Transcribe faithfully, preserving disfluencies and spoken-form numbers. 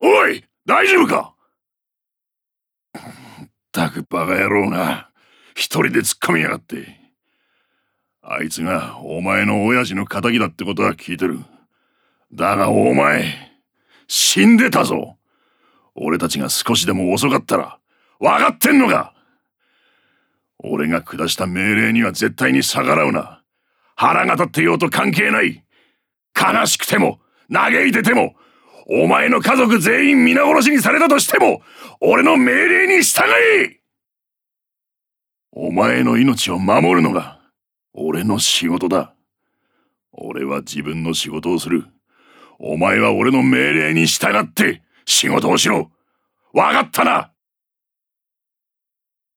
おい、大丈夫か？ったくバカ野郎が一人で突っ込みやがって。あいつがお前の親父の仇だってことは聞いてる。だがお前、死んでたぞ。俺たちが少しでも遅かったら、分かってんのか？俺が下した命令には絶対に逆らうな。腹が立ってようと関係ない。悲しくても、嘆いてても、お前の家族全員皆殺しにされたとしても、俺の命令に従え！お前の命を守るのが、俺の仕事だ。俺は自分の仕事をする。お前は俺の命令に従って仕事をしろ。わかったな！